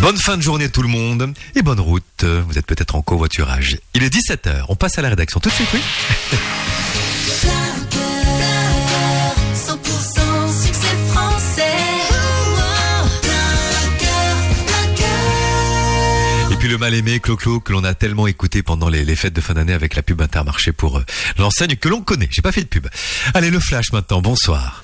Bonne fin de journée tout le monde et bonne route. Vous êtes peut-être en covoiturage. Il est 17h, on passe à la rédaction tout de suite, oui. Et puis le mal-aimé Clo-Clo que l'on a tellement écouté pendant les fêtes de fin d'année avec la pub Intermarché pour l'enseigne que l'on connaît. J'ai pas fait de pub. Allez, le flash maintenant, bonsoir.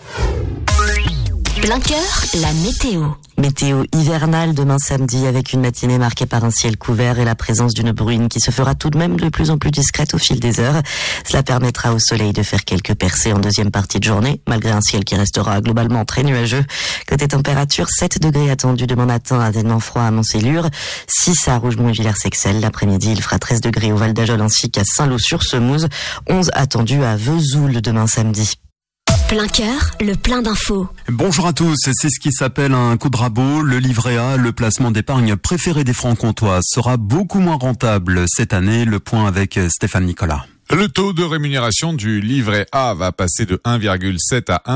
Plein cœur, la météo. Météo hivernale demain samedi avec une matinée marquée par un ciel couvert et la présence d'une bruine qui se fera tout de même de plus en plus discrète au fil des heures. Cela permettra au soleil de faire quelques percées en deuxième partie de journée, malgré un ciel qui restera globalement très nuageux. Côté température, 7 degrés attendus demain matin à Dénan froid à Montségur, 6 à Rougemont et Villers-Sexcel. L'après-midi, il fera 13 degrés au Val d'Ajol ainsi qu'à Saint-Lô-sur-Semouse, 11 attendus à Vesoul demain samedi. Plein cœur, le plein d'infos. Bonjour à tous, c'est ce qui s'appelle un coup de rabot. Le livret A, le placement d'épargne préféré des Francs-Comtois, sera beaucoup moins rentable cette année. Le point avec Stéphane Nicolas. Le taux de rémunération du livret A va passer de 1,7 à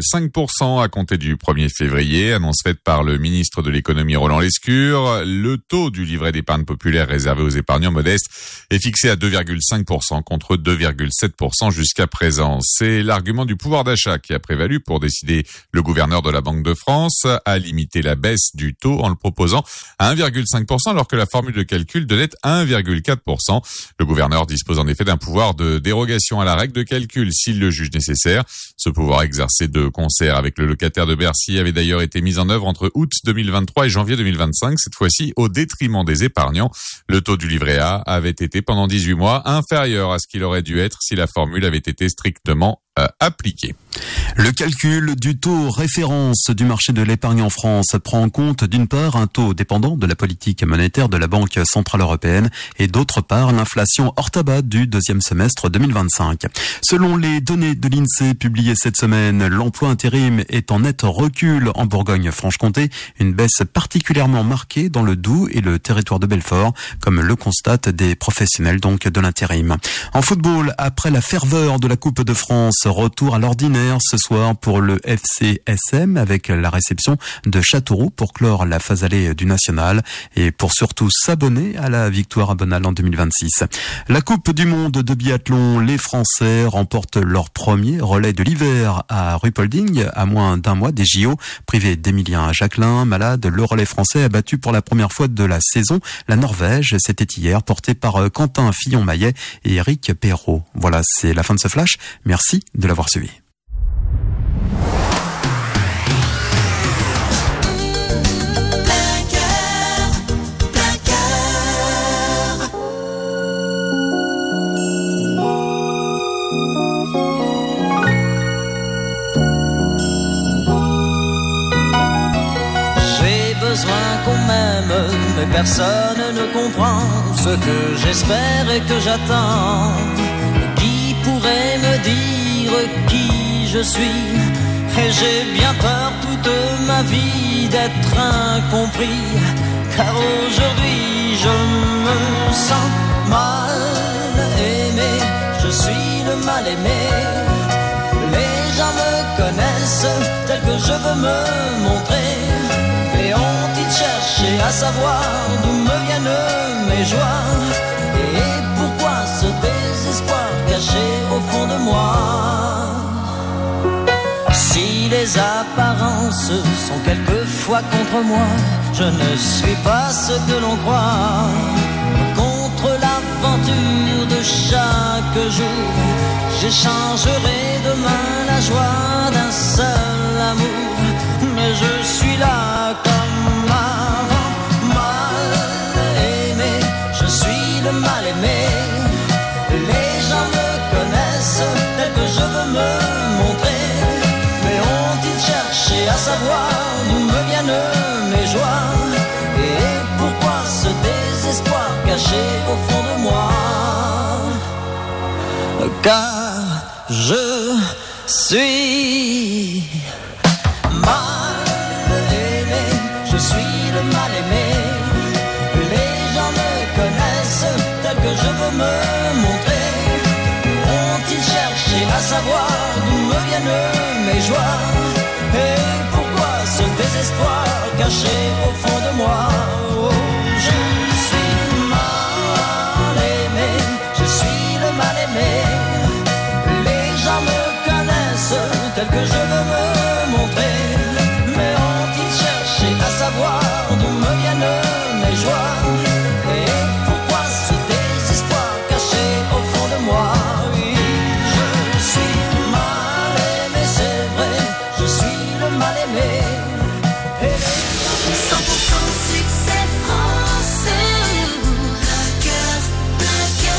1,5% à compter du 1er février, annonce faite par le ministre de l'économie Roland Lescure. Le taux du livret d'épargne populaire réservé aux épargnants modestes est fixé à 2,5% contre 2,7% jusqu'à présent. C'est l'argument du pouvoir d'achat qui a prévalu pour décider le gouverneur de la Banque de France à limiter la baisse du taux en le proposant à 1,5% alors que la formule de calcul donnait 1,4%. Le gouverneur dispose en effet d'un pouvoir de dérogation à la règle de calcul s'il le juge nécessaire. Ce pouvoir exercé de concert avec le locataire de Bercy avait d'ailleurs été mis en œuvre entre août 2023 et janvier 2025, cette fois-ci au détriment des épargnants. Le taux du livret A avait été pendant 18 mois inférieur à ce qu'il aurait dû être si la formule avait été strictement appliquée. Le calcul du taux référence du marché de l'épargne en France prend en compte d'une part un taux dépendant de la politique monétaire de la Banque Centrale Européenne et d'autre part l'inflation hors tabac du deuxième semestre 2025. Selon les données de l'INSEE publiées cette semaine, l'emploi intérim est en net recul en Bourgogne-Franche-Comté, une baisse particulièrement marquée dans le Doubs et le territoire de Belfort, comme le constatent des professionnels donc de l'intérim. En football, après la ferveur de la Coupe de France, retour à l'ordinaire ce soir pour le FCSM avec la réception de Châteauroux pour clore la phase allée du national et pour surtout s'abonner à la victoire à Bonal en 2026. La Coupe du monde de biathlon, les Français remportent leur premier relais de l'hiver à Ruhpolding à moins d'un mois des JO. Privé d'Emilien Jacquelin, malade, le relais français a battu pour la première fois de la saison la Norvège. C'était hier, porté par Quentin Fillon-Maillet et Eric Perrault. Voilà, c'est la fin de ce flash. Merci de l'avoir suivi. J'ai besoin qu'on m'aime, mais personne ne comprend ce que j'espère et que j'attends. Qui pourrait me dire qui je suis? Et j'ai bien peur toute ma vie d'être incompris, car aujourd'hui je me sens mal aimé, je suis le mal aimé. Les gens me connaissent tel que je veux me montrer, et ont-ils cherché à savoir d'où me viennent mes joies, et pourquoi ce désespoir caché au fond de moi? Si les apparences sont quelquefois contre moi, je ne suis pas ce que l'on croit. Contre l'aventure de chaque jour, j'échangerai demain la joie d'un seul amour. Mais je suis là comme avant, mal aimé, je suis le mal aimé. Les gens me connaissent tel que je veux me montrer, mais ont-ils cherché à savoir d'où me viennent mes joies, et pourquoi ce désespoir caché au fond de moi? Car je suis mal aimé, je suis le mal aimé. Les gens me connaissent tel que je veux me montrer. Ont-ils cherché à savoir d'où me viennent mes joies, et pourquoi ce désespoir caché au fond de moi? Tel que je veux me montrer, mais ont-ils cherché à savoir d'où me viennent mes joies? Et pourquoi ce désespoir caché au fond de moi? Oui, je suis mal aimé, c'est vrai, je suis le mal aimé. Et 100% succès français, Blagueur, Blagueur.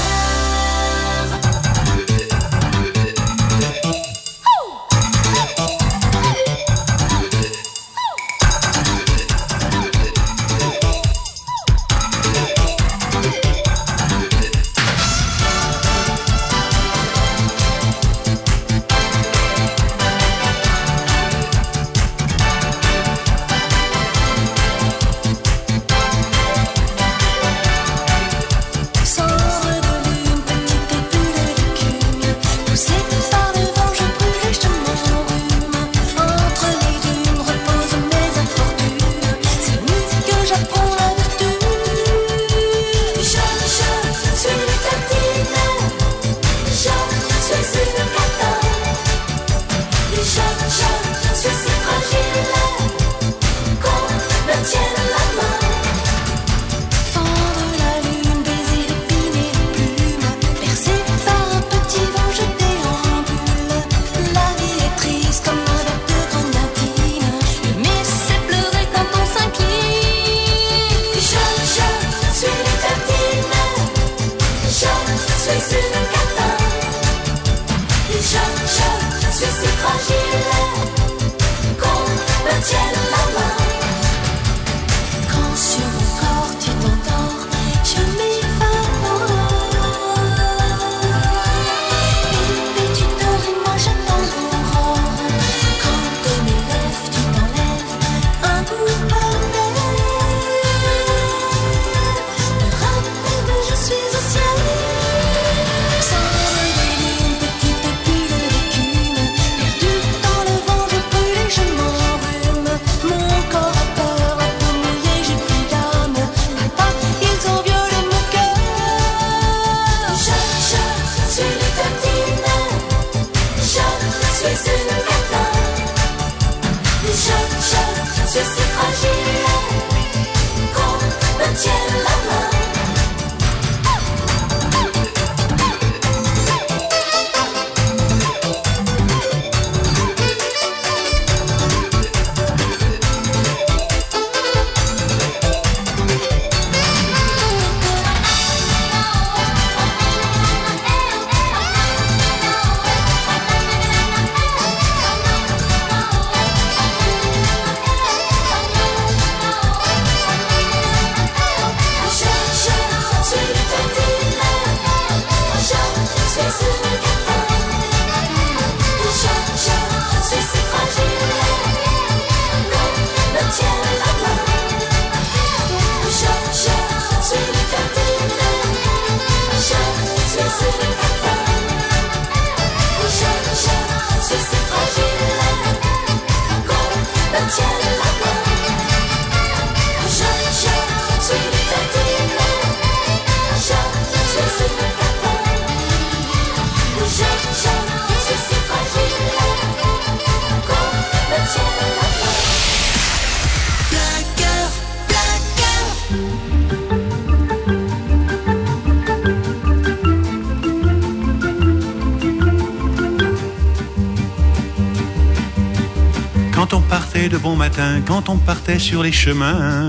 De bon matin, quand on partait sur les chemins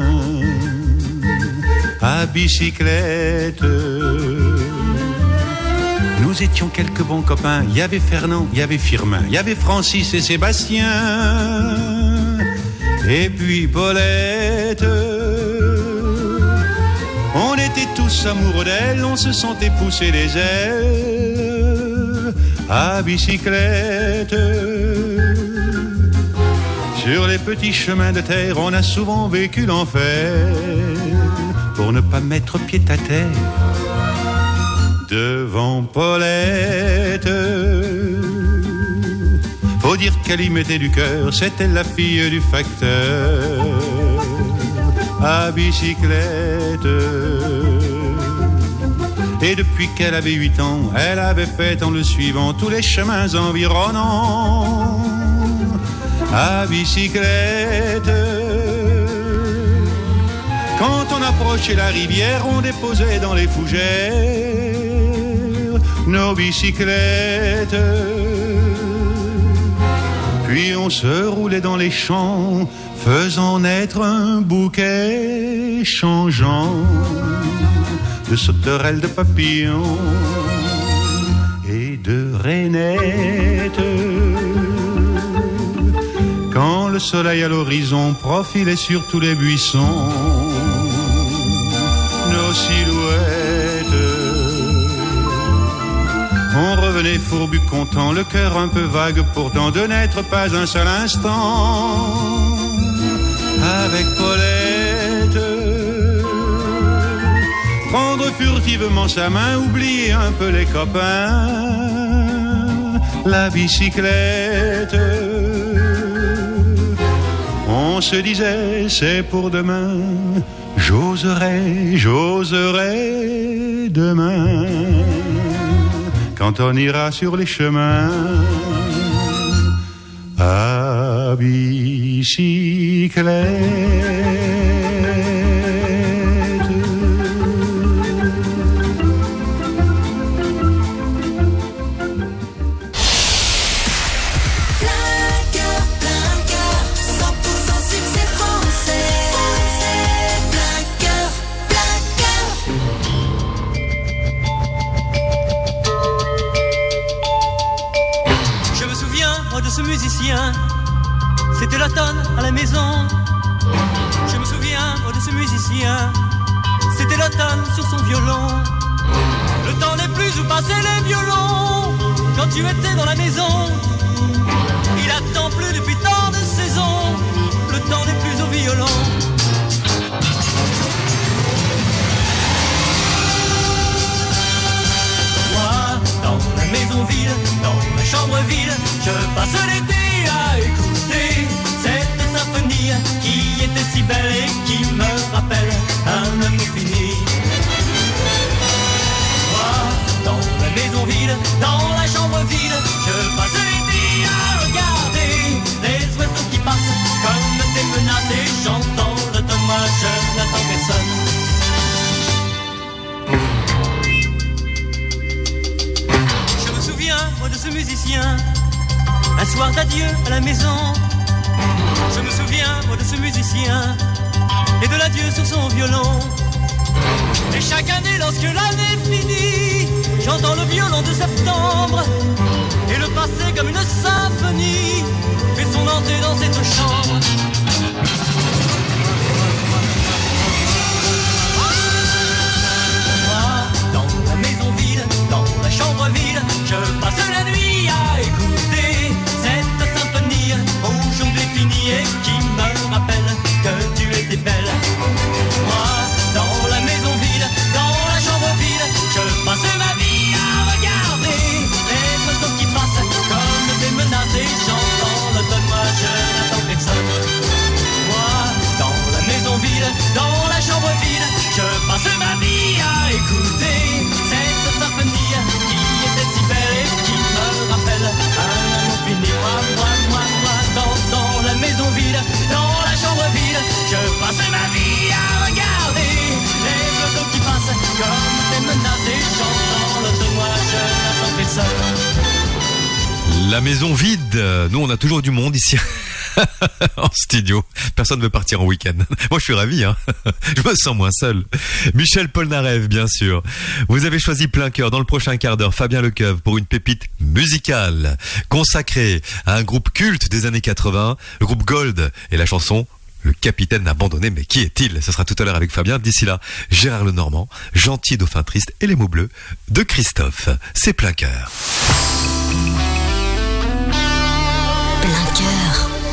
à bicyclette, nous étions quelques bons copains. Il y avait Fernand, il y avait Firmin, il y avait Francis et Sébastien, et puis Paulette. On était tous amoureux d'elle, on se sentait pousser les ailes à bicyclette. Sur les petits chemins de terre, on a souvent vécu l'enfer pour ne pas mettre pied à terre devant Paulette. Faut dire qu'elle y mettait du cœur, c'était la fille du facteur. à bicyclette. Et depuis qu'elle avait 8 ans, elle avait fait en le suivant tous les chemins environnants à bicyclette. Quand on approchait la rivière, on déposait dans les fougères nos bicyclettes. Puis on se roulait dans les champs, faisant naître un bouquet changeant de sauterelles, de papillons et de rainettes. Quand le soleil à l'horizon profilait sur tous les buissons nos silhouettes, on revenait fourbu content, le cœur un peu vague pourtant de n'être pas un seul instant avec Paulette. Prendre furtivement sa main, oublier un peu les copains, la bicyclette. On se disait c'est pour demain, j'oserai demain, quand on ira sur les chemins à bicyclette. Ce musicien, c'était l'automne à la maison. Je me souviens de ce musicien, c'était l'automne sur son violon. Le temps n'est plus où passer les violons quand tu étais dans la maison. Il attend plus depuis tant de saisons, le temps n'est plus au violon. Moi, dans la maison vide, dans ma chambre vide, je passe l'été à écouter cette symphonie qui était si belle et qui me rappelle un amour fini. Moi, dans la maison vide, dans la chambre vide, je passe l'été à regarder les oiseaux qui passent comme des menaces et j'entends l'automne, moi je n'attends personne. Je me souviens, moi, de ce musicien, un soir d'adieu à la maison. Je me souviens, moi, de ce musicien et de l'adieu sur son violon. Et chaque année, lorsque l'année finit, j'entends le violon de septembre et le passé comme une symphonie fait son entrée dans cette chambre. Moi, dans la maison vide, dans la chambre vide, je passe la nuit à écouter cette symphonie aujourd'hui finie et qui me rappelle que tu étais belle. Moi, dans la maison vide, dans la chambre vide, je passe ma vie à regarder les oiseaux qui passent comme des menaces et j'entends l'automne, moi je n'attends personne. Moi, dans la maison vide, dans la chambre vide, je passe ma vie à écouter cette symphonie qui était si belle et qui me rappelle un amour fini. Moi, dans la maison vide, dans la chambre vide, je passe ma vie à regarder les oiseaux qui passent comme des menaces et j'entends l'automne, moi je n'attends personne. La maison vide, nous on a toujours du monde ici en studio. Personne ne veut partir en week-end. Moi je suis ravi, hein. Je me sens moins seul. Michel Polnareff, bien sûr. Vous avez choisi Plein Cœur dans le prochain quart d'heure. Fabien Lecoeuvre pour une pépite musicale consacrée à un groupe culte des années 80, le groupe Gold et la chanson Le Capitaine Abandonné. Mais qui est-il? Ce sera tout à l'heure avec Fabien. D'ici là, Gérard Lenormand, Gentil Dauphin Triste et les mots bleus de Christophe. C'est Plein Cœur. Plein Cœur. En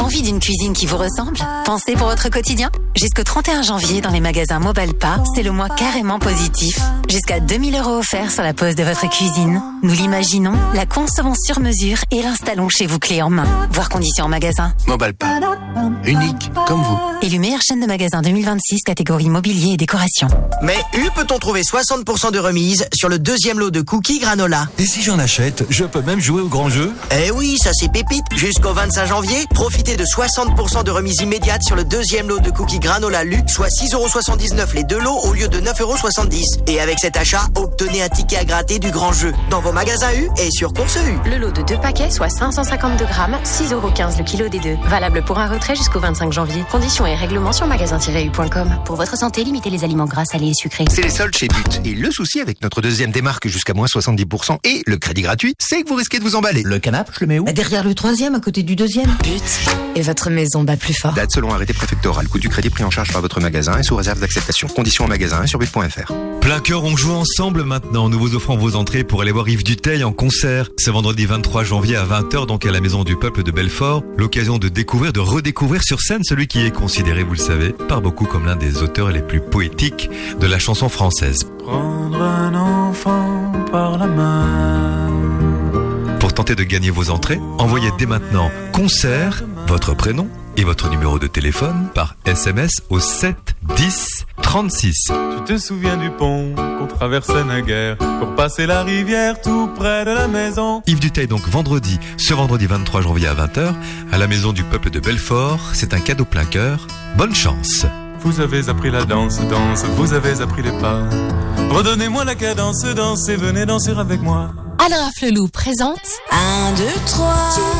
Envie d'une cuisine qui vous ressemble? Pensez pour votre quotidien? Jusqu'au 31 janvier, dans les magasins Mobalpa, c'est le mois carrément positif. Jusqu'à 2000 € offerts sur la pose de votre cuisine. Nous l'imaginons, la concevons sur mesure et l'installons chez vous clé en main. Voir conditions en magasin. Mobalpa. Unique comme vous. Élu meilleure chaîne de magasins 2026, catégorie mobilier et décoration. Mais peut-on trouver 60% de remise sur le deuxième lot de cookies granola? Et si j'en achète, je peux même jouer au grand jeu? Eh oui, ça c'est pépite. Jusqu'au 25 janvier, profitez de 60% de remise immédiate sur le deuxième lot de cookies granola luxe, soit 6,79 € les deux lots au lieu de 9,70 €. Et avec cet achat, obtenez un ticket à gratter du grand jeu dans vos magasins U et sur Course U. Le lot de 2 paquets, soit 552 grammes, 6,15 € le kilo des deux. Valable pour un retrait jusqu'au 25 janvier. Conditions et règlements sur magasin-u.com. Pour votre santé, limitez les aliments gras, salés et sucrés. C'est les soldes chez But. Et le souci avec notre deuxième démarque jusqu'à moins 70% et le crédit gratuit, c'est que vous risquez de vous emballer. Le canapé, je le mets où? Derrière le troisième, à côté du deuxième. But. Et votre maison bat plus fort. Date selon arrêté préfectoral. Coût du crédit pris en charge par votre magasin et sous réserve d'acceptation. Conditions en magasin et sur but.fr. Plein cœur, on joue ensemble maintenant. Nous vous offrons vos entrées pour aller voir Yves Duteil en concert. C'est vendredi 23 janvier à 20h, donc à la Maison du Peuple de Belfort. L'occasion de découvrir, de redécouvrir sur scène celui qui est considéré, vous le savez, par beaucoup comme l'un des auteurs les plus poétiques de la chanson française. Prendre un enfant par la main. Pour tenter de gagner vos entrées, envoyez dès maintenant concert, votre prénom et votre numéro de téléphone par SMS au 7 10 36. Tu te souviens du pont qu'on traversait naguère pour passer la rivière tout près de la maison? Yves Duteil, donc ce vendredi 23 janvier à 20h, à la Maison du Peuple de Belfort. C'est un cadeau plein cœur. Bonne chance. Vous avez appris la danse, vous avez appris les pas. Redonnez-moi la cadence, dansez, venez danser avec moi. Alain Flelou présente 1, 2, 3,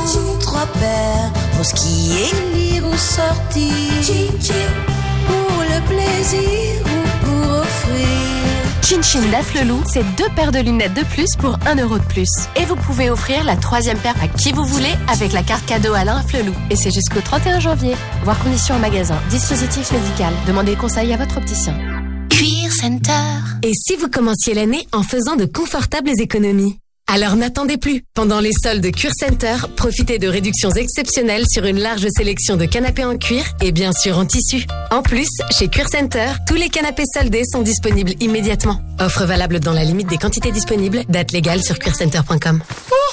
3 paires pour skier, lire ou sortir, pour le plaisir ou pour offrir. Chin Chin d'Aflelou, c'est 2 paires de lunettes de plus pour 1 € de plus. Et vous pouvez offrir la 3e paire à qui vous voulez avec la carte cadeau Alain Aflelou. Et c'est jusqu'au 31 janvier. Voir conditions en magasin. Dispositif médical. Demandez conseil à votre opticien. Cuir Center. Et si vous commenciez l'année en faisant de confortables économies? Alors n'attendez plus. Pendant les soldes Cuir Center, profitez de réductions exceptionnelles sur une large sélection de canapés en cuir et bien sûr en tissu. En plus, chez Cuir Center, tous les canapés soldés sont disponibles immédiatement. Offre valable dans la limite des quantités disponibles. Date légale sur cuircenter.com.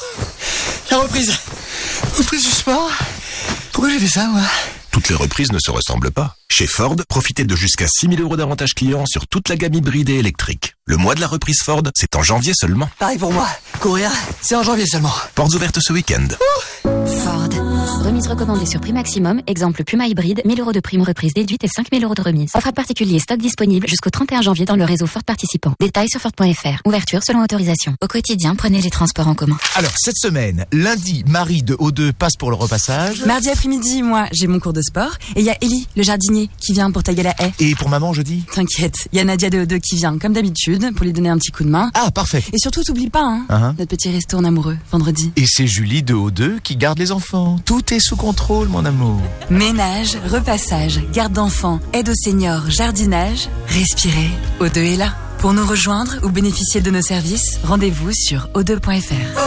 La reprise du sport. Pourquoi j'ai fait ça, moi? Toutes les reprises ne se ressemblent pas. Chez Ford, profitez de jusqu'à 6 000 € d'avantages clients sur toute la gamme hybride et électrique. Le mois de la reprise Ford, c'est en janvier seulement. Pareil pour moi. Courir, c'est en janvier seulement. Portes ouvertes ce week-end. Ford. Remise recommandée sur prix maximum. Exemple Puma hybride, 1000 € de prime reprise déduite et 5 000 € de remise. Offre à particulier, stock disponible jusqu'au 31 janvier dans le réseau Ford participant. Détails sur Ford.fr. Ouverture selon autorisation. Au quotidien, prenez les transports en commun. Alors, cette semaine, lundi, Marie de O2 passe pour le repassage. Mardi après-midi, moi, j'ai mon cours de sport. Et il y a Ellie, le jardinier, qui vient pour tailler la haie. Et pour maman, jeudi? T'inquiète, il y a Nadia de O2 qui vient, comme d'habitude, pour lui donner un petit coup de main. Ah, parfait. Et surtout, t'oublies pas, notre petit resto en amoureux, vendredi. Et c'est Julie de O2 qui garde les enfants. Tout est sous contrôle, mon amour. Ménage, repassage, garde d'enfants, aide aux seniors, jardinage. Respirez, O2 est là. Pour nous rejoindre ou bénéficier de nos services, rendez-vous sur o2.fr.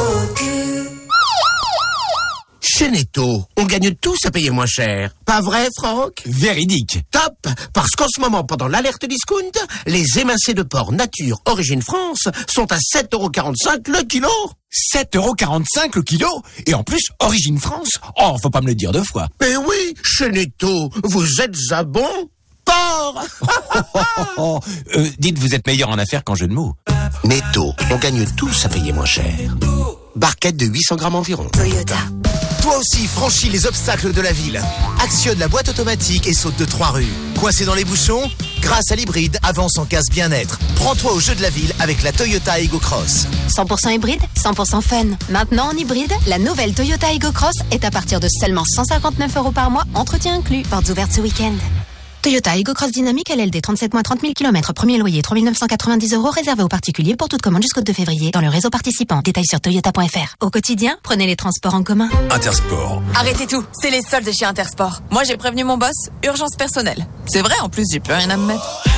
Chez Netto, on gagne tous à payer moins cher. Pas vrai, Franck? Véridique. Top! Parce qu'en ce moment, pendant l'alerte discount, les émincés de porc nature origine France sont à 7,45 € le kilo. 7,45 € le kilo? Et en plus, origine France? Oh, faut pas me le dire 2 fois. Mais oui, chez Netto, vous êtes un bon porc. Dites, vous êtes meilleur en affaires qu'en jeu de mots. Netto, on gagne tous à payer moins cher. Barquette de 800 grammes environ. Toyota. Toi aussi, franchis les obstacles de la ville. Actionne la boîte automatique et saute de 3 rues. Coincé dans les bouchons? Grâce à l'hybride, avance en casse bien-être. Prends-toi au jeu de la ville avec la Toyota Ego Cross. 100% hybride, 100% fun. Maintenant en hybride, la nouvelle Toyota Ego Cross est à partir de seulement 159 € par mois, entretien inclus. Portes ouvertes ce week-end. Toyota Ego Cross Dynamique LLD 37 mois 30 000 km. Premier loyer 3 990 € réservé aux particuliers pour toute commande jusqu'au 2 février dans le réseau participant. Détails sur toyota.fr. Au quotidien, prenez les transports en commun. Intersport. Arrêtez tout, c'est les soldes chez Intersport. Moi j'ai prévenu mon boss, urgence personnelle. C'est vrai, en plus j'ai plus rien à me mettre.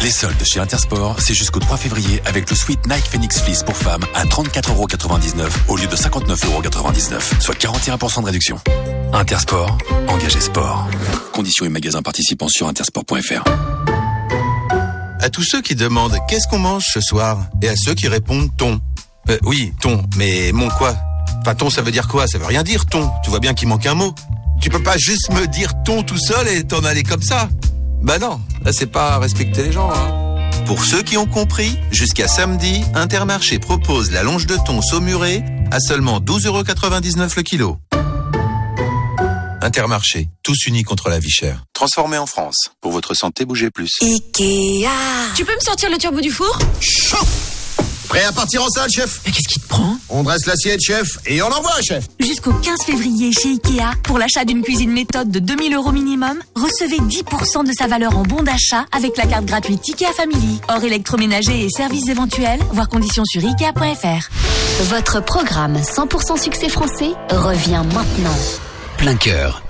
Les soldes chez Intersport, c'est jusqu'au 3 février avec le sweat Nike Phoenix Fleece pour femmes à 34,99€ au lieu de 59,99€, soit 41% de réduction. Intersport, engagez sport. Conditions et magasins participants sur intersport.fr. À tous ceux qui demandent qu'est-ce qu'on mange ce soir et à ceux qui répondent thon. Oui, thon, mais mon quoi? Enfin, thon, ça veut dire quoi? Ça veut rien dire, thon. Tu vois bien qu'il manque un mot. Tu peux pas juste me dire thon tout seul et t'en aller comme ça. Bah non, là c'est pas respecter les gens, hein. Pour ceux qui ont compris, jusqu'à samedi, Intermarché propose la longe de thon saumurée à seulement 12,99€ le kilo. Intermarché, tous unis contre la vie chère. Transformé en France. Pour votre santé, bougez plus. Ikea. Tu peux me sortir le turbo du four? Chaud! Prêt à partir en salle, chef? Mais qu'est-ce qui te prend? On dresse l'assiette, chef, et on envoie, chef. Jusqu'au 15 février chez Ikea, pour l'achat d'une cuisine méthode de 2000€ minimum, recevez 10% de sa valeur en bon d'achat avec la carte gratuite Ikea Family. Hors électroménager et services éventuels, voir conditions sur Ikea.fr. Votre programme 100% succès français revient maintenant. Plein cœur.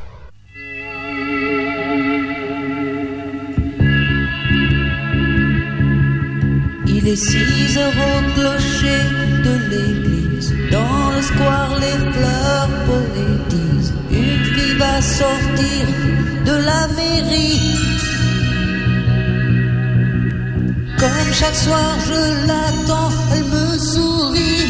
Il est 6 heures au clocher de l'église. Dans le square, les fleurs poétisent. Une fille va sortir de la mairie. Comme chaque soir, je l'attends, elle me sourit.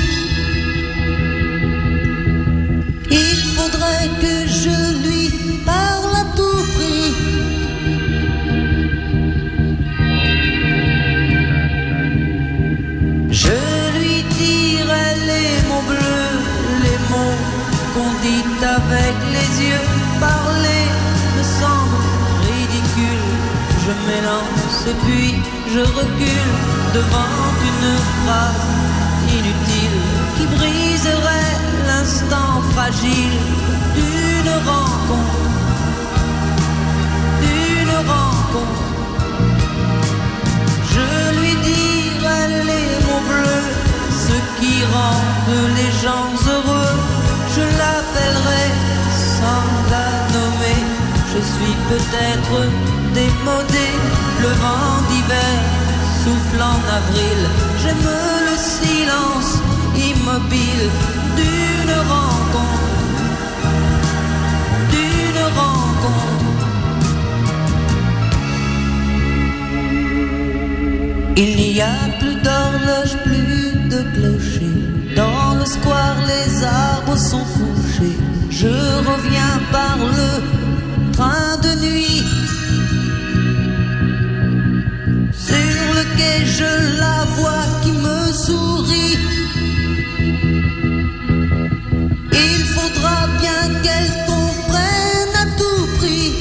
Il faudrait que je lui parle à tout prix. Je lui dirai les mots bleus, les mots qu'on dit avec les yeux. Parler me semble ridicule. Je m'élance et puis je recule devant une phrase inutile qui briserait l'instant fragile d'une rencontre. Je lui dirai les mots bleus, ce qui rendent les gens heureux. Je l'appellerai sans la nommer. Je suis peut-être démodé, le vent d'hiver souffle en avril. J'aime le silence immobile d'une rencontre. Il n'y a plus d'horloge, plus de clocher. Dans le square, les arbres sont couchés. Je reviens par le train de nuit. Sur le quai, je la vois qui me sourit. Il faudra bien qu'elle comprenne à tout prix.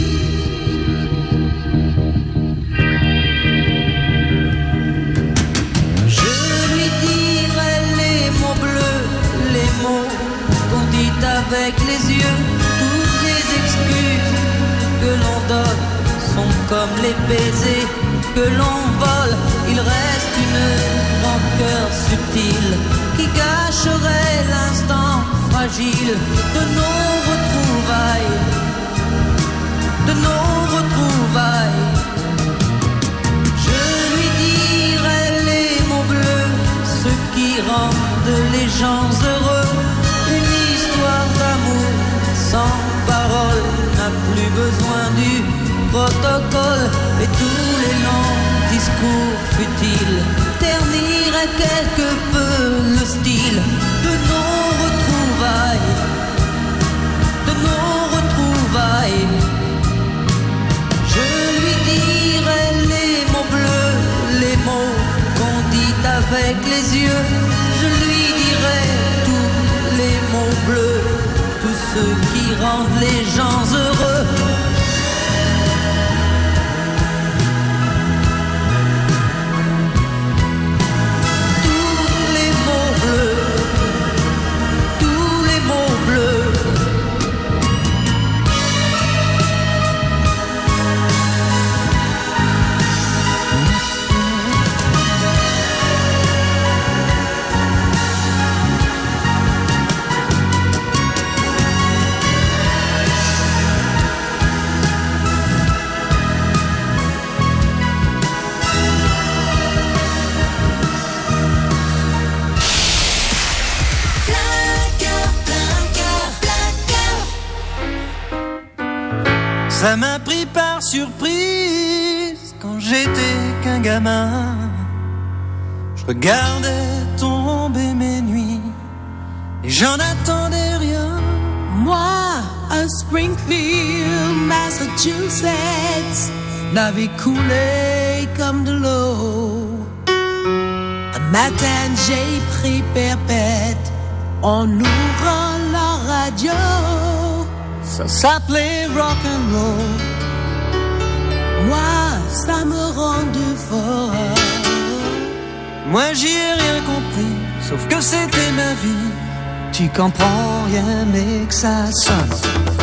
Je lui dirai les mots bleus, les mots qu'on dit avec les yeux. Toutes les excuses que l'on donne sont comme les baisers que l'on vole. Il reste une rancœur subtile qui gâcherait l'instant fragile de nos retrouvailles, de nos retrouvailles. Je lui dirai les mots bleus, ce qui rendent les gens heureux. Une histoire d'amour sans parole n'a plus besoin du protocole, et tous les longs discours futiles terniraient quelque peu le style de nos retrouvailles, de nos retrouvailles. Je lui dirai les mots bleus, les mots qu'on dit avec les yeux. Je lui dirai tous les mots bleus, tous ceux qui rendent les gens heureux. surprise quand j'étais qu'un gamin. Je regardais tomber mes nuits et j'en attendais rien. Moi, à Springfield, Massachusetts, la vie coulait comme de l'eau. Un matin, j'ai pris perpète en ouvrant la radio. Ça s'appelait rock'n'roll. Moi, ça me rendait fort. Moi, j'y ai rien compris, sauf que c'était ma vie. Tu comprends rien, mais que ça sonne.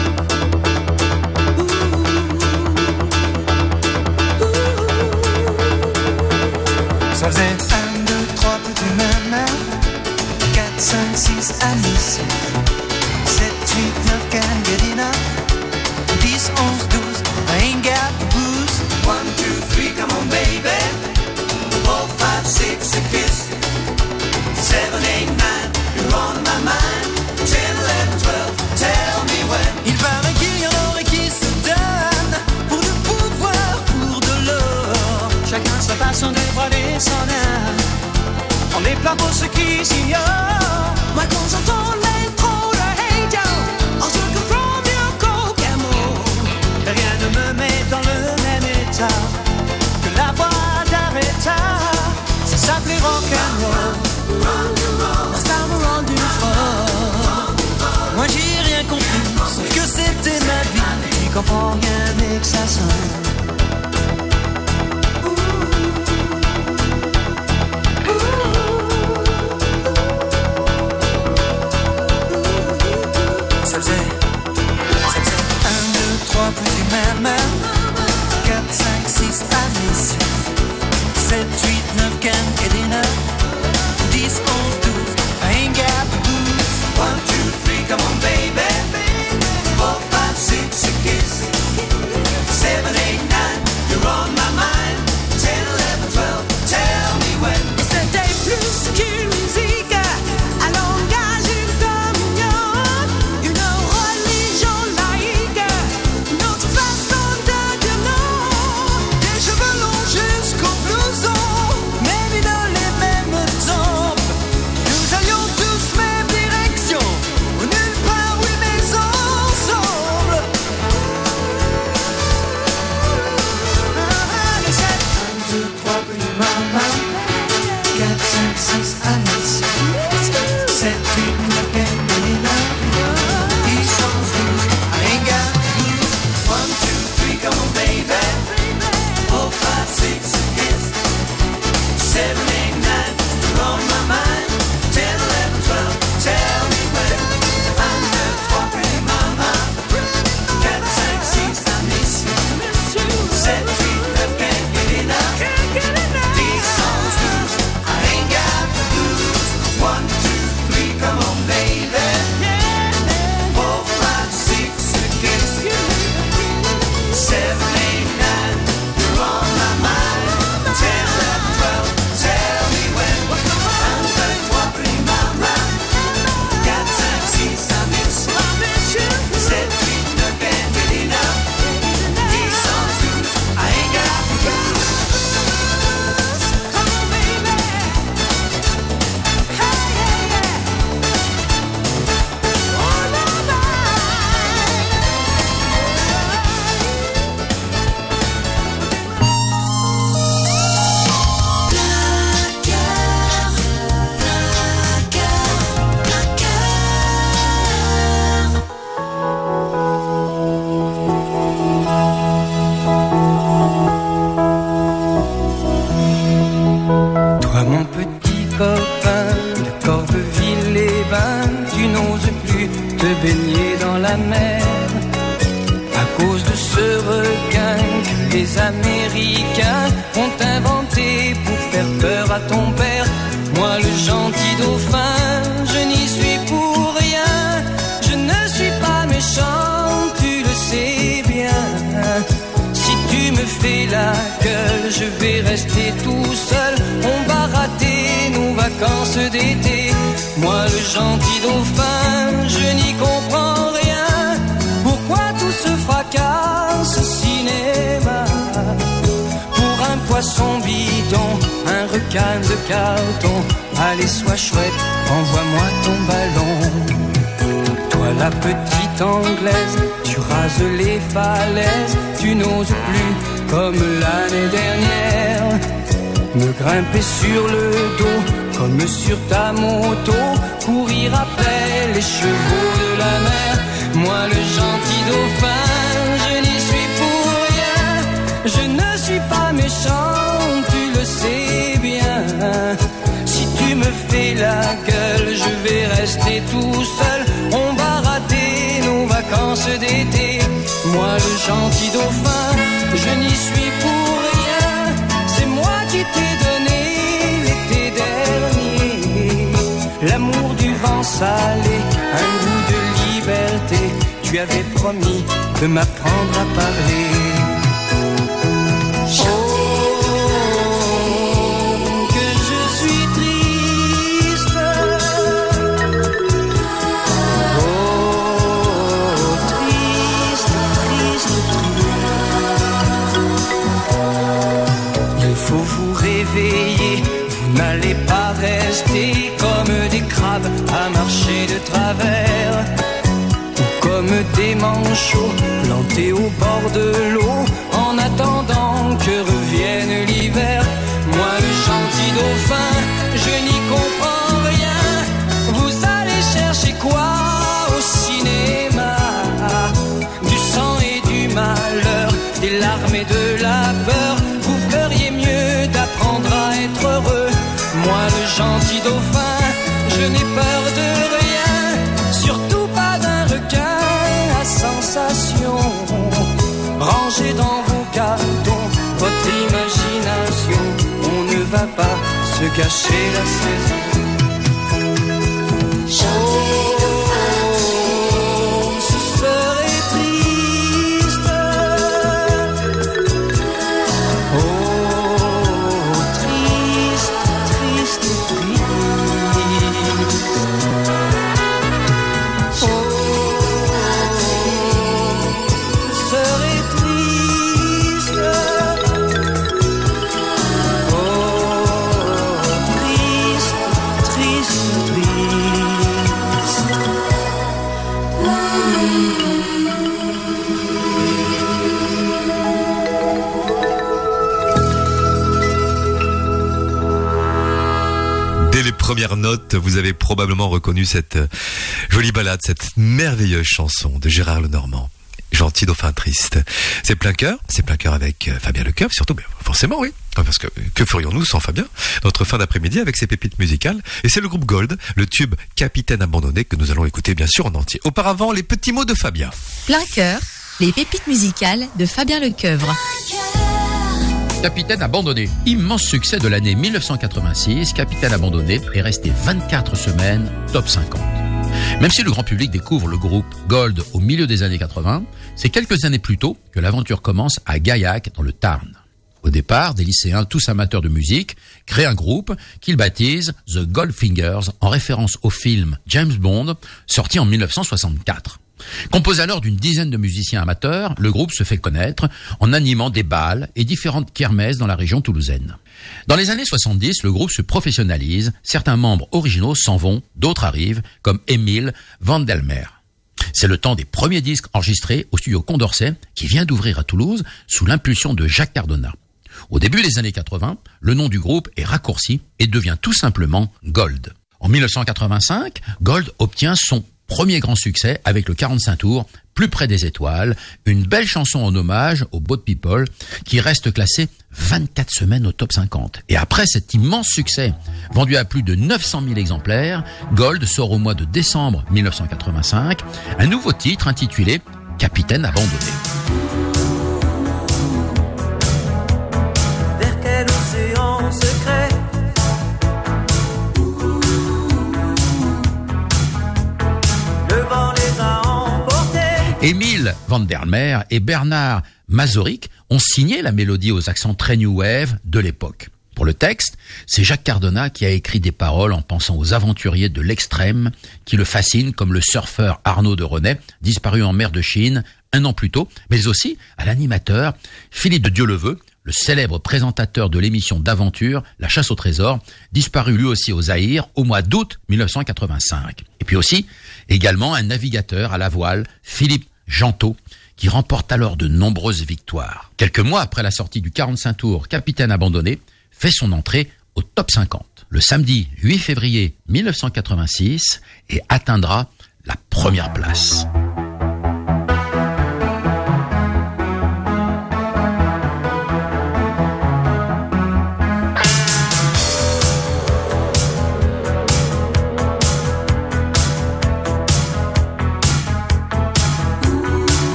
Ça faisait 1, 2, 3, petit maman. 4, 5, 6, amis. 7, 8, 9, can't get enough. 10, 11, 12, I ain't got the blues. 1, 2, 3, come on baby. 4, 5, 6, a kiss. 7, 8, 9, you're on my mind. 10, 11, 12, tell me when. Il paraît qu'il y en aurait qui se donnent pour du pouvoir, pour de l'or. Chacun sa façon de brader son âme. On est plein pour ceux qui s'ignorent. Moi quand j'entends l'intro de Hey Joe, en je comprends mieux qu'Occamo. Rien ne me met dans le même état que la voix d'Aretha. Ça s'appelait rock'n'roll. Ça me rendu fort. Moi j'ai rien compris, sauf que c'était ma vie. Tu comprends rien mais que ça sonne. Ça faisait 1, 2, 3, plus maman. 4, 5, 6, amis. 7, 8, 9, can't get enough. 10, 11, 12, I ain't got the blues. 1, 2, 3, come on baby. 4, 5, 6, a kiss. 7, 8, 9, you're on my mind. 10, 11, 12, tell me when. Et c'était plus qu'une musique, un langage, une communion, une religion laïque, une autre façon de dire non. Des cheveux longs jusqu'au blouson, même dans les mêmes temps. Nous allions tous même direction, nulle part, oui, mais ensemble. 1, 2, 3, plus maman. 4, 5, 6, amis. 7, 8, 9, can't get enough. 10, 11, 12, I ain't got the blues. 1, 2, 3, come on baby. 4, 5, 6, a kiss. 7, 8, 9, you're on my mind. 10, 11, 12, tell me when. 1, 2, 3, pretty mama. 4, 5, 6, I miss you. 7, 8, 9, can't get enough. 10, 11, 12, I ain't got the blues. 1, 2, 3, come on baby. 4, 5, 6, a kiss. 7, 8, 9, you're on my mind. 10, 11, 12, tell me when. 1, 2, 3, pretty mama. 4, 5, 6, I miss you. 7, 8, 9, can't get enough. 10, 11, 12, I ain't got the blues. Come on baby. Hey, hey, hey. On my Toi mon petit copain de Corbeville-les-Bains, tu n'oses plus te baigner dans la mer à cause de ce requin que les Américains ont inventé pour faire peur à ton père. Moi le gentil dauphin, je n'y suis pour rien. Je ne suis pas méchant, tu le sais bien. Si tu me fais la gueule, je vais rester tout seul. On va rater nos vacances d'été. Moi le gentil dauphin, je n'y comprends rien. Pourquoi tout ce fracas, ce cinéma? poisson bidon, un requin de carton. Allez, sois chouette, envoie-moi ton ballon. Toi la petite anglaise, tu rases les falaises, tu n'oses plus comme l'année dernière me grimper sur le dos comme sur ta moto, courir après les chevaux de la mer. Moi le gentil dauphin, je n'y suis pour rien. Je ne suis pas méchant, tu le sais bien. Si tu me fais la gueule, je vais rester tout seul. On va rater nos vacances d'été. Moi le gentil dauphin, je n'y suis pour rien. C'est moi qui t'ai donné l'été dernier l'amour du vent salé, un goût de liberté. Tu avais promis de m'apprendre à parler. Vous n'allez pas rester comme des crabes à marcher de travers, ou comme des manchots plantés au bord de l'eau en attendant que revienne l'hiver. Moi le gentil dauphin, je n'y comprends rien. Vous allez chercher quoi au cinéma? Du sang et du malheur, des larmes et de la peur. Vous feriez mieux d'apprendre à être heureux. Moi le gentil dauphin, je n'ai peur de rien, surtout pas d'un requin à sensation. Rangez dans vos cartons votre imagination, on ne va pas se gâcher la saison. Gentil dauphin, ce serait triste. Première note, vous avez probablement reconnu cette jolie ballade, cette merveilleuse chanson de Gérard Lenormand. Gentil dauphin triste. C'est plein cœur avec Fabien Lecoeuvre, surtout, mais forcément oui, parce que ferions-nous sans Fabien? Notre fin d'après-midi avec ses pépites musicales, et c'est le groupe Gold, le tube Capitaine abandonné que nous allons écouter bien sûr en entier. Auparavant, les petits mots de Fabien. Plein cœur, les pépites musicales de Fabien Lecoeuvre. Capitaine abandonné. Immense succès de l'année 1986, Capitaine abandonné est resté 24 semaines top 50. Même si le grand public découvre le groupe Gold au milieu des années 80, c'est quelques années plus tôt que l'aventure commence à Gaillac dans le Tarn. Au départ, des lycéens tous amateurs de musique créent un groupe qu'ils baptisent The Goldfingers en référence au film James Bond sorti en 1964. Composé alors d'une dizaine de musiciens amateurs, le groupe se fait connaître en animant des bals et différentes kermesses dans la région toulousaine. Dans les années 70, le groupe se professionnalise, certains membres originaux s'en vont, d'autres arrivent, comme Émile Vandelmer. C'est le temps des premiers disques enregistrés au studio Condorcet, qui vient d'ouvrir à Toulouse sous l'impulsion de Jacques Cardona. Au début des années 80, le nom du groupe est raccourci et devient tout simplement Gold. En 1985, Gold obtient son premier grand succès avec le 45 tours, Plus près des étoiles, une belle chanson en hommage aux Boat People qui reste classée 24 semaines au top 50. Et après cet immense succès, vendu à plus de 900 000 exemplaires, Gold sort au mois de décembre 1985 un nouveau titre intitulé Capitaine abandonné. Vers quel océan secret le vent les a emportés. Émile Vandelmer et Bernard Mazorik ont signé la mélodie aux accents très new wave de l'époque. Pour le texte, c'est Jacques Cardona qui a écrit des paroles en pensant aux aventuriers de l'extrême qui le fascinent, comme le surfeur Arnaud de René, disparu en mer de Chine un an plus tôt, mais aussi à l'animateur Philippe de Dieuleveux, le célèbre présentateur de l'émission d'aventure La Chasse au trésor, disparu lui aussi au Zaïre au mois d'août 1985. Et puis aussi, également un navigateur à la voile, Philippe Gentot, qui remporte alors de nombreuses victoires. Quelques mois après la sortie du 45 tours Capitaine abandonné, fait son entrée au top 50, le samedi 8 février 1986, et atteindra la première place.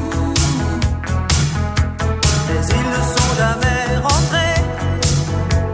Ils ne sont jamais rentrés.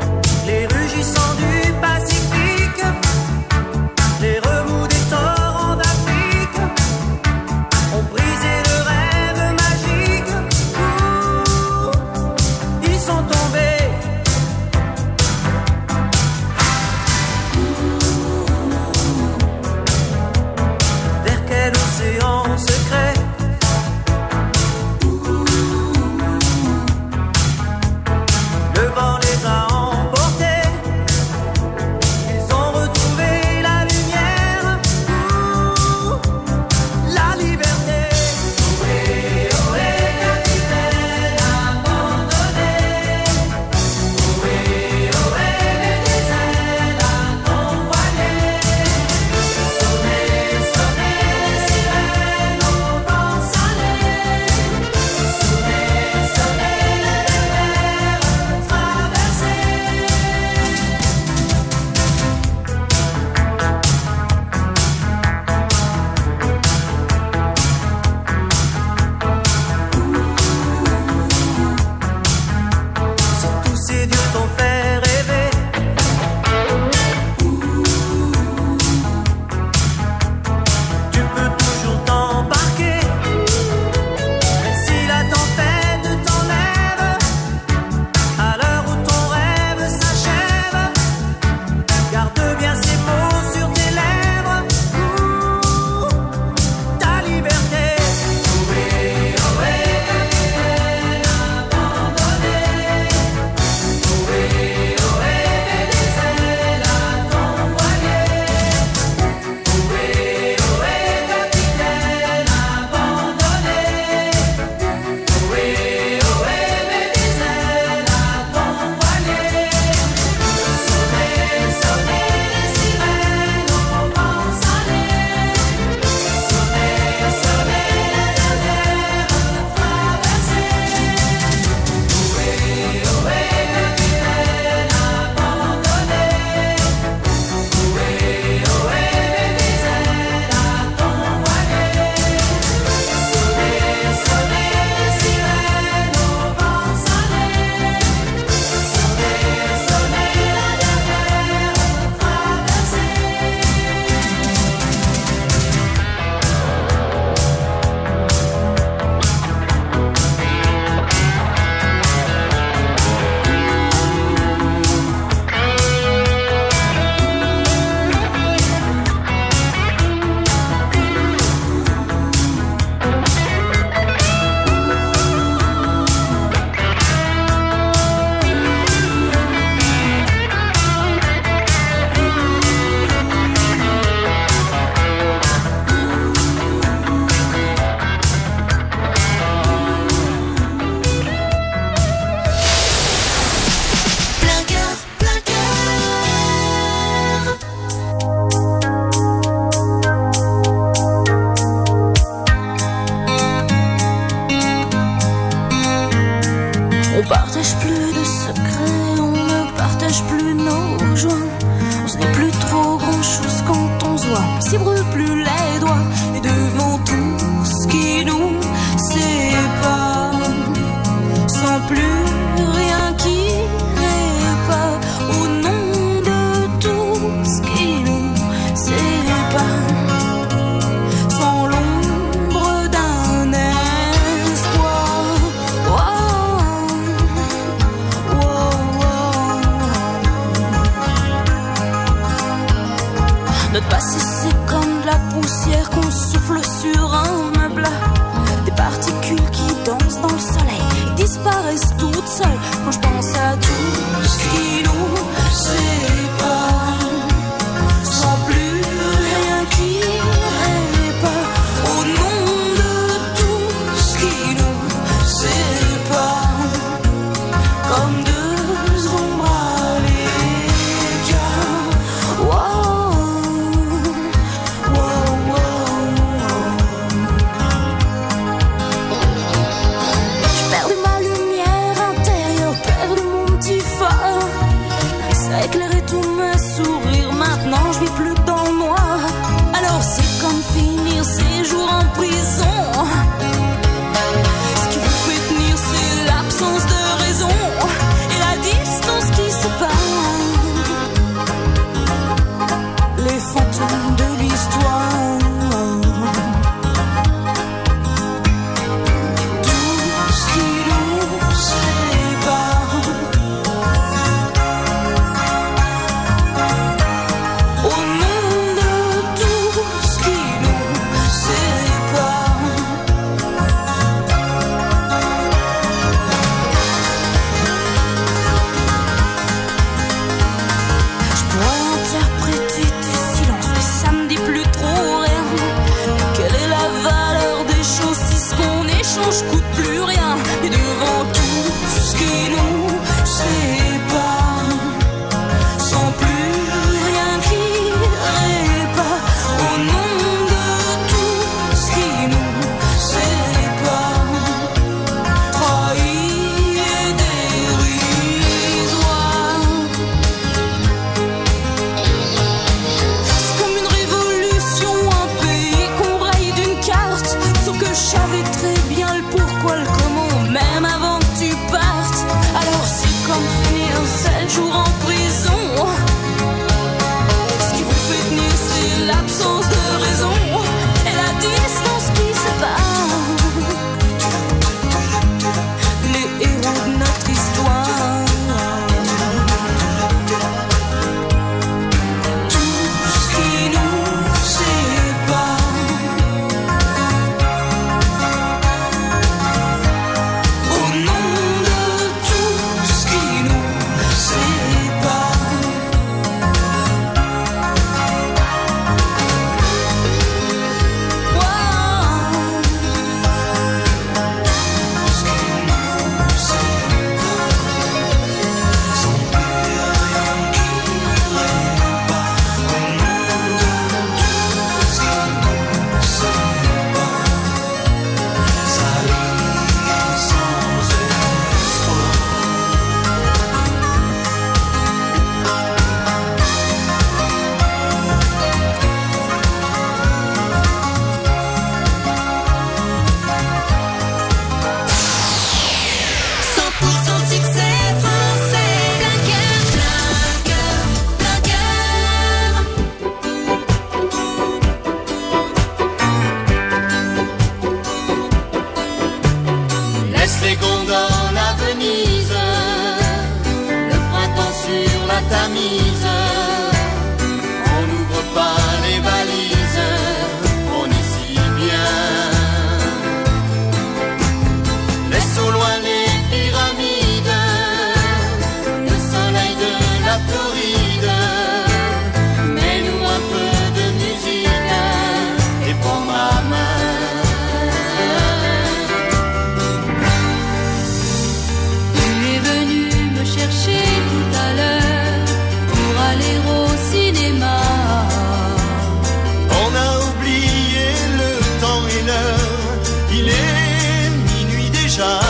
chat.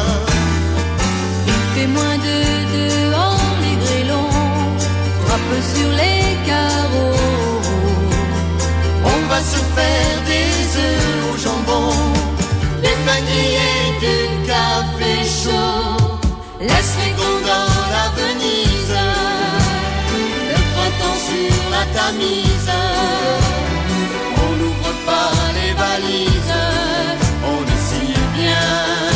Il fait moins de dehors, les grêlons frappent sur les carreaux. On va se faire des œufs au jambon, des pains grillés, du café chaud. Laisse les gondoles à Venise, le printemps sur la Tamise. On n'ouvre pas les valises, on est si bien.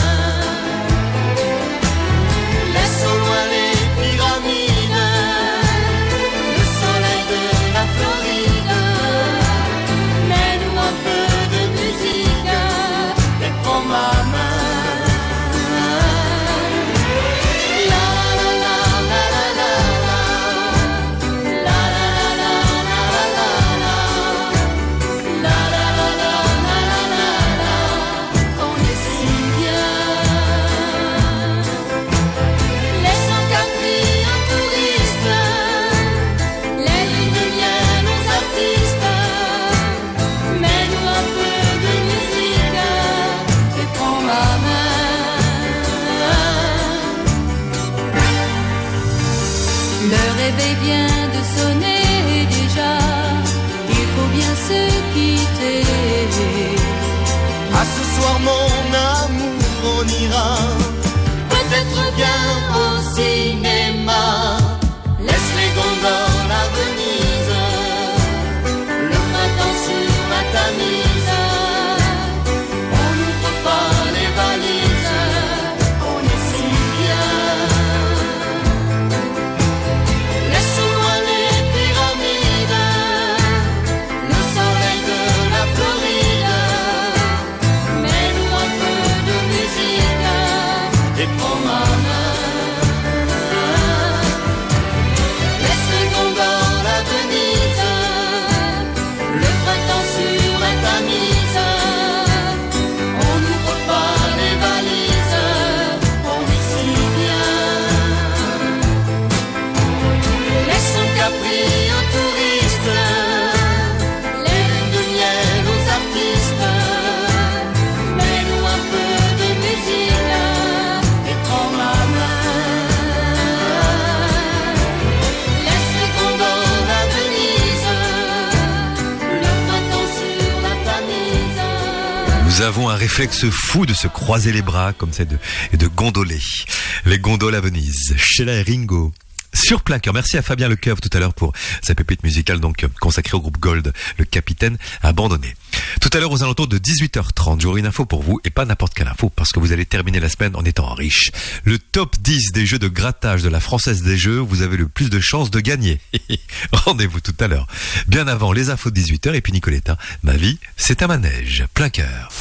Laisse au loin les pyramides, le soleil de la Floride. Mets-nous un peu de musique et prends ma main. réveil vient de sonner déjà, il faut bien se quitter. À ce soir mon amour on ira, peut-être bien au cinéma. Laisse les gondoles à Venise, le printemps sur la Tamise. On n'ouvre pas les valises, on est si bien. Laisse au loin les pyramides, le soleil de la Floride. Mets-nous un peu de musique et prends ma main. Laisse les gondoles à Venise, le printemps sur la Tamise. On n'ouvre pas les valises, on est si bien. Laisse un Capri aux touristes, les lunes de miel aux artistes. Mets-nous un peu de musique et prends ma main. Laisse les gondoles à Venise, le printemps sur la Tamise. Nous avons un réflexe fou de se croiser les bras comme ça et de gondoler. Les gondoles à Venise. Sheila et Ringo. Sur plein cœur. Merci à Fabien Lecoeuvre tout à l'heure pour sa pépite musicale donc consacrée au groupe Gold, le capitaine abandonné. Tout à l'heure aux alentours de 18h30, j'aurai une info pour vous et pas n'importe quelle info parce que vous allez terminer la semaine en étant riche. Le top 10 des jeux de grattage de la Française des Jeux, vous avez le plus de chances de gagner. Rendez-vous tout à l'heure. Bien avant les infos de 18h et puis Nicoletta, ma vie c'est un manège. Plein cœur.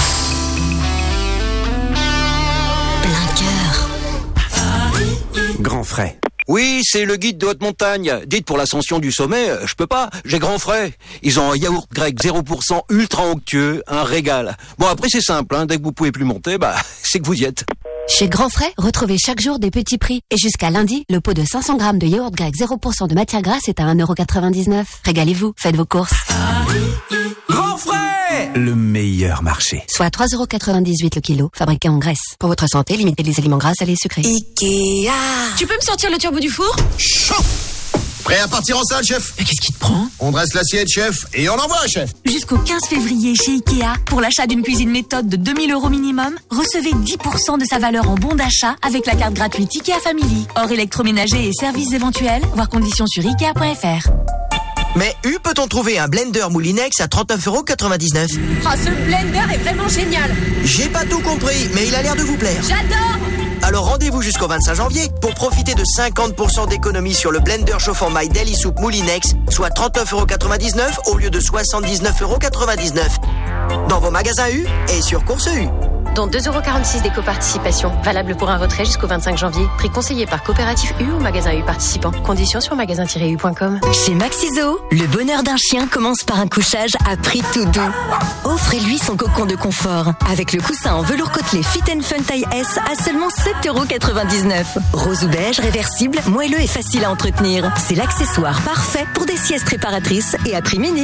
Plein cœur. Grand frais. Oui, c'est le guide de haute montagne. Dites pour l'ascension du sommet, je peux pas, j'ai grand frais. Ils ont un yaourt grec 0% ultra onctueux, un régal. Bon après c'est simple, hein, dès que vous pouvez plus monter, c'est que vous y êtes. Chez Grand Frais, retrouvez chaque jour des petits prix. Et jusqu'à lundi, le pot de 500 grammes de yaourt grec 0% de matière grasse est à 1,99€. Régalez-vous, faites vos courses. Grand frais, le meilleur marché. Soit 3,98€ le kilo, fabriqué en Grèce. Pour votre santé, limitez les aliments gras, salés et sucrés. Ikea. Tu peux me sortir le turbo du four? Chaud. Prêt à partir en salle, chef? Mais qu'est-ce qui te prend? On dresse l'assiette, chef, et on envoie, chef. Jusqu'au 15 février chez Ikea, pour l'achat d'une cuisine méthode de 2000€ minimum, recevez 10% de sa valeur en bon d'achat avec la carte gratuite Ikea Family. Hors électroménager et services éventuels, voir conditions sur Ikea.fr. Mais peut-on trouver un blender Moulinex à 39,99€? Ah, ce blender est vraiment génial. J'ai pas tout compris, mais il a l'air de vous plaire. J'adore. Alors rendez-vous jusqu'au 25 janvier pour profiter de 50% d'économie sur le blender chauffant My Daily Soup Moulinex, soit 39,99€ au lieu de 79,99€. Dans vos magasins U et sur Course U. Dont 2,46€ d'éco-participation, valable pour un retrait jusqu'au 25 janvier. Prix conseillé par Coopérative U ou magasin U participant. Conditions sur magasin-u.com. Chez Maxiso, le bonheur d'un chien commence par un couchage à prix tout doux. Offrez-lui son cocon de confort avec le coussin en velours côtelé Fit & Fun taille S à seulement 7,99€. Rose ou beige, réversible, moelleux et facile à entretenir. C'est l'accessoire parfait pour des siestes réparatrices et à prix mini.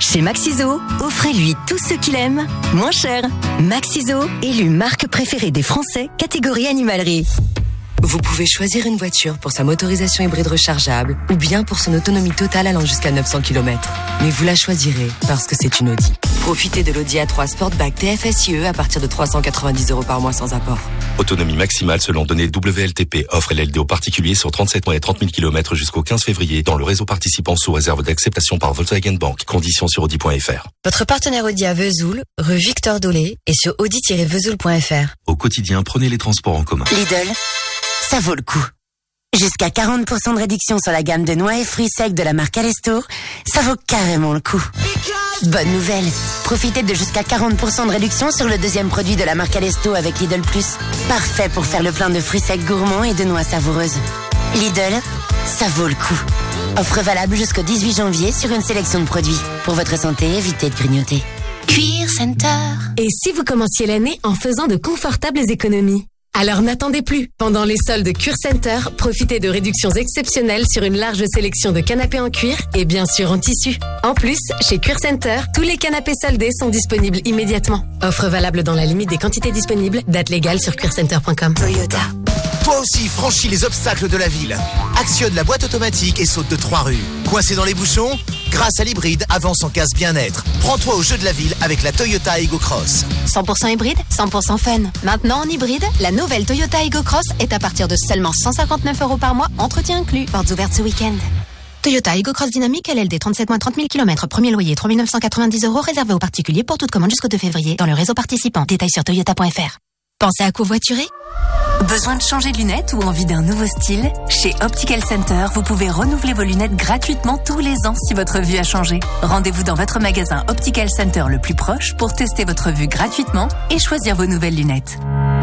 Chez Maxiso, offrez-lui tout ce qu'il aime, moins cher. Maxiso, élu marque préférée des Français, catégorie animalerie. Vous pouvez choisir une voiture pour sa motorisation hybride rechargeable ou bien pour son autonomie totale allant jusqu'à 900 km. Mais vous la choisirez parce que c'est une Audi. Profitez de l'Audi A3 Sportback TFSIe à partir de 390 € par mois sans apport. Autonomie maximale selon données WLTP. Offre LLD aux particuliers sur 37 mois et 30 000 km jusqu'au 15 février dans le réseau participant sous réserve d'acceptation par Volkswagen Bank. Conditions sur Audi.fr. Votre partenaire Audi à Vesoul, rue Victor Dolé et sur audi-vesoul.fr. Au quotidien, prenez les transports en commun. Lidl, ça vaut le coup. Jusqu'à 40% de réduction sur la gamme de noix et fruits secs de la marque Alesto, ça vaut carrément le coup. Bonne nouvelle, profitez de jusqu'à 40% de réduction sur le deuxième produit de la marque Alesto avec Lidl Plus. Parfait pour faire le plein de fruits secs gourmands et de noix savoureuses. Lidl, ça vaut le coup. Offre valable jusqu'au 18 janvier sur une sélection de produits. Pour votre santé, évitez de grignoter. Cuir Center. Et si vous commenciez l'année en faisant de confortables économies? Alors n'attendez plus. Pendant les soldes Cure Center, profitez de réductions exceptionnelles sur une large sélection de canapés en cuir et bien sûr en tissu. En plus, chez Cure Center, tous les canapés soldés sont disponibles immédiatement. Offre valable dans la limite des quantités disponibles. Date légale sur curecenter.com. Toyota. Toi aussi, franchis les obstacles de la ville. Actionne la boîte automatique et saute de 3 rues. Coincé dans les bouchons? Grâce à l'hybride, avance en casse bien-être. Prends-toi au jeu de la ville avec la Toyota Aygo Cross. 100% hybride, 100% fun. Maintenant en hybride, la nouvelle Toyota Aygo Cross est à partir de seulement 159 € par mois, entretien inclus. Portes ouvertes ce week-end. Toyota Aygo Cross Dynamique LLD 37 mois 30 000 km. Premier loyer 3 990 € réservé aux particuliers pour toute commande jusqu'au 2 février dans le réseau participant. Détails sur toyota.fr. Pensez à covoiturer? Besoin de changer de lunettes ou envie d'un nouveau style? Chez Optical Center, vous pouvez renouveler vos lunettes gratuitement tous les ans si votre vue a changé. Rendez-vous dans votre magasin Optical Center le plus proche pour tester votre vue gratuitement et choisir vos nouvelles lunettes.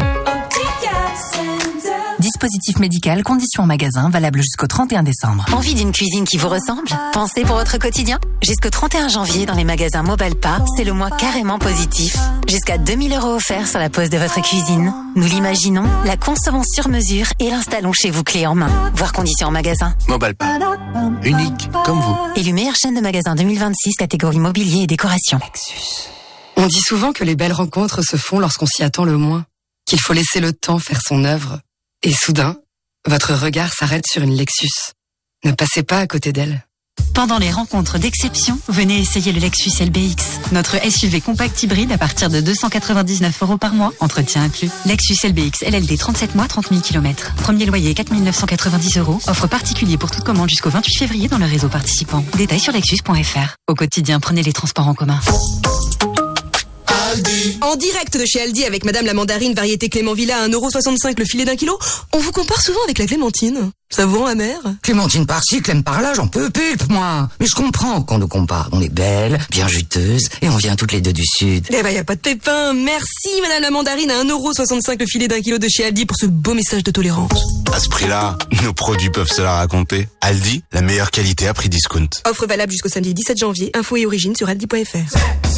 Dispositif médical, conditions en magasin, valable jusqu'au 31 décembre. Envie d'une cuisine qui vous ressemble? Pensez pour votre quotidien? Jusqu'au 31 janvier dans les magasins Mobalpa, c'est le mois carrément positif. Jusqu'à 2 000 € offerts sur la pose de votre cuisine. Nous l'imaginons, la concevons sur mesure et l'installons chez vous clé en main. Voir conditions en magasin. Mobalpa. Unique comme vous. Élu meilleure chaîne de magasins 2026, catégorie mobilier et décoration. On dit souvent que les belles rencontres se font lorsqu'on s'y attend le moins. Qu'il faut laisser le temps faire son œuvre. Et soudain, votre regard s'arrête sur une Lexus. Ne passez pas à côté d'elle. Pendant les rencontres d'exception, venez essayer le Lexus LBX. Notre SUV compact hybride à partir de 299 € par mois, entretien inclus. Lexus LBX LLD 37 mois 30 000 km. Premier loyer 4 990 €. Offre particulier pour toute commande jusqu'au 28 février dans le réseau participant. Détails sur lexus.fr. Au quotidien, prenez les transports en commun. En direct de chez Aldi avec Madame la Mandarine, variété Clément Villa à 1,65 € le filet d'1 kilo. On vous compare souvent avec la clémentine. Ça vous rend amer? Clémentine par-ci, Clem par-là, j'en peux pulpe, moi. Mais je comprends qu'on nous compare. On est belle, bien juteuse, et on vient toutes les deux du Sud. Eh ben, y a pas de pépin. Merci Madame la Mandarine à 1,65 € le filet d'1 kilo de chez Aldi pour ce beau message de tolérance. À ce prix-là, nos produits peuvent se la raconter. Aldi, la meilleure qualité à prix discount. Offre valable jusqu'au samedi 17 janvier. Info et origine sur aldi.fr.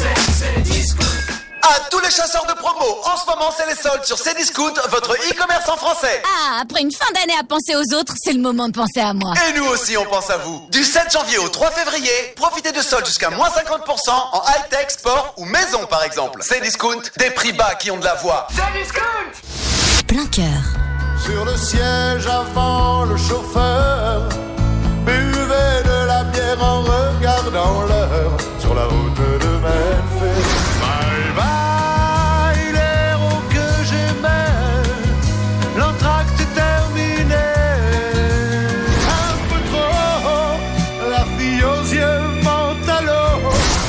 À tous les chasseurs de promos, en ce moment c'est les soldes sur Cdiscount, votre e-commerce en français. Ah, après une fin d'année à penser aux autres, c'est le moment de penser à moi. Et nous aussi on pense à vous. Du 7 janvier au 3 février, profitez de soldes jusqu'à moins 50% en high-tech, sport ou maison par exemple. Cdiscount, des prix bas qui ont de la voix. Cdiscount. Plein cœur. Sur le siège avant le chauffeur, buvez de la bière en regardant l'heure sur la route de Memphis. Bye bye, l'héros que j'aimais, l'entracte est terminé. Un peu trop, la fille aux yeux mentalo.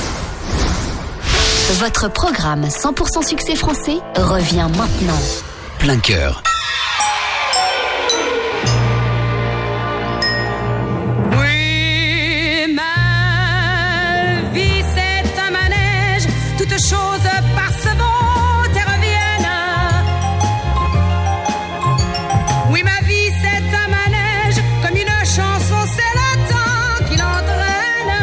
Votre programme 100% succès français revient maintenant. Plein cœur. Choses percevront et reviennent. Oui, ma vie c'est un manège, comme une chanson, c'est le temps qui l'entraîne.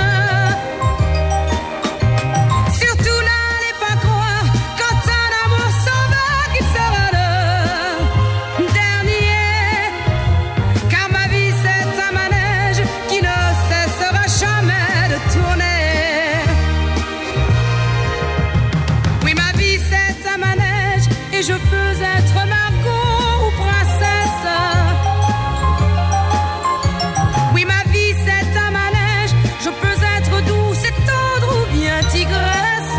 Surtout n'allez pas croire quand un amour s'en va qu'il sera l'heure vie, je peux être Margot ou princesse. Oui, ma vie, c'est un manège. Je peux être douce et tendre ou bien tigresse.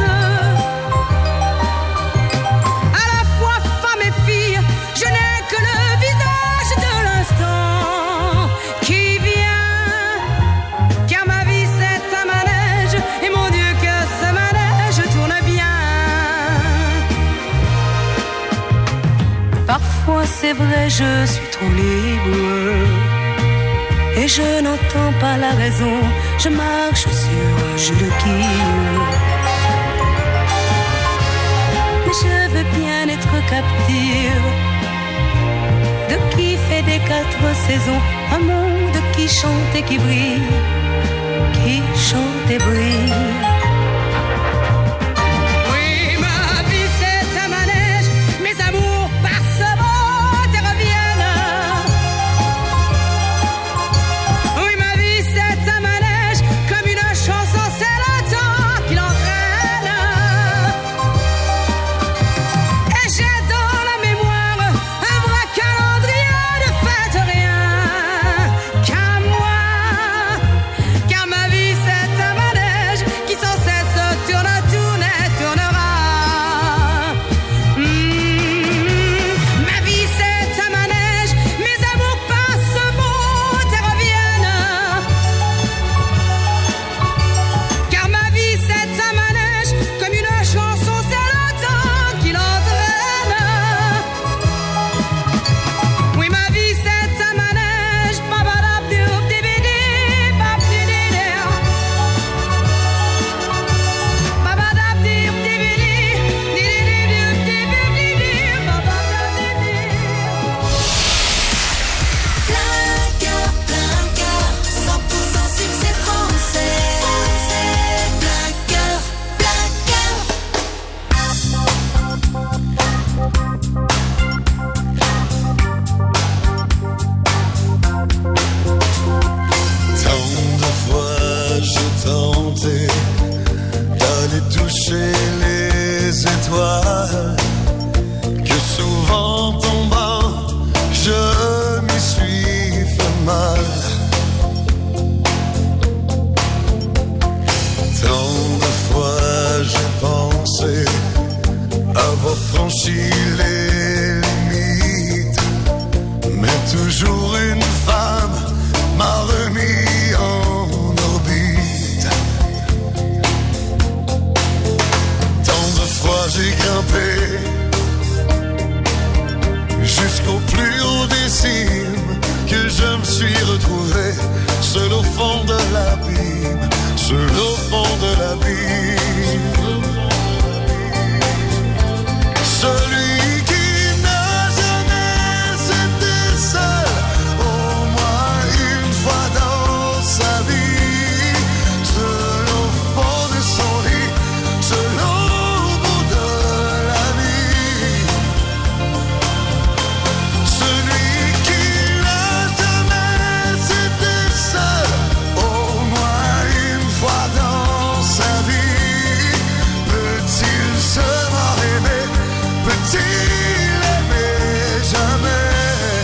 À la fois femme et fille, je n'ai que le visage de l'instant qui vient. Car ma vie, c'est un manège. Et mon Dieu, que ce manège tourne bien. Parfois, c'est vrai, je suis trop libre. Et je n'entends pas la raison, je marche sur le quille. Mais je veux bien être captive de qui fait des 4 saisons un monde qui chante et qui brille, qui chante et brille. Oui, ma vie c'est un manège, mes amours passent, montent et reviennent. Oui, ma vie c'est un manège, comme une chanson, c'est le temps qui l'entraîne. Et j'ai dans la mémoire un vrai calendrier, ne faites rien qu'à moi. Car ma vie c'est un manège qui sans cesse tourne, tourne et tournera. Ma vie c'est un manège, mes amours passent, montent et reviennent. Car ma vie c'est un manège, comme une chanson, c'est le temps qui l'entraîne. Oui, ma vie c'est un manège, babadabdoubdibidi, babdididi. Babadabdoubdibidi, didididibdibidi, babadabdidi. Plein cœur, 100% succès français. Plein cœur, plein cœur. Tant de fois j'ai tenté d'aller toucher les étoiles, que souvent tombant je m'y suis fait mal. Tant de fois j'ai pensé avoir franchi les limites, mais toujours une femme m'a remis en orbite. Tant de fois j'ai grimpé jusqu'au plus haut des cimes, que je me suis retrouvé seul au fond de l'abîme, seul au fond de l'abîme. Celui qui n'a jamais été seul, au moins une fois dans sa vie, seul au fond de son lit, seul au bout de la nuit. Celui qui n'a jamais été seul, au moins une fois dans sa vie, peut-il se aimer, peut-il aimer jamais?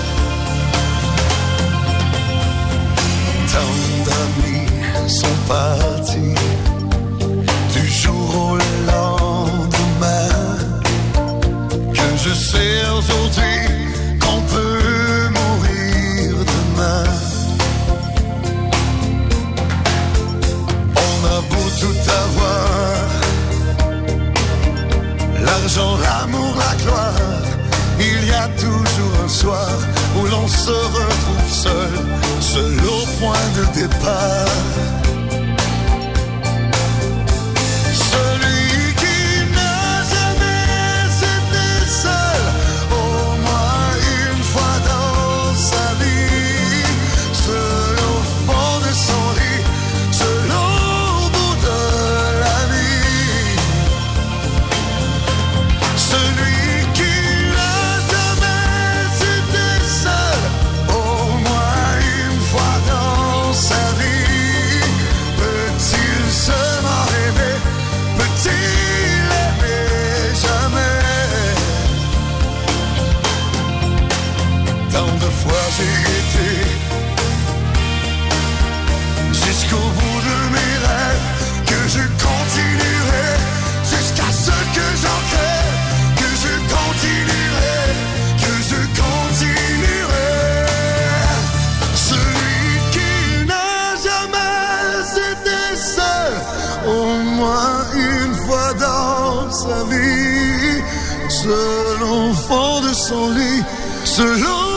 Tant d'amis sont partis du jour au lendemain, que je sais aujourd'hui qu'on peut mourir demain. On a beau tout avoir, l'argent, l'amour, la gloire, il y a toujours un soir où l'on se retrouve seul, seul au point de départ. Celui qui n'a jamais été seul, au moins une fois dans sa vie, seul au fond de son lit, seul au bout de la nuit. Celui qui n'a jamais été seul, au moins une fois dans sa vie, j'ai été. Jusqu'au bout de mes rêves, que je continuerai, jusqu'à ce que j'en crève, que je continuerai, que je continuerai. Celui qui n'a jamais été seul, au moins une fois dans sa vie, seul enfant de son lit, seul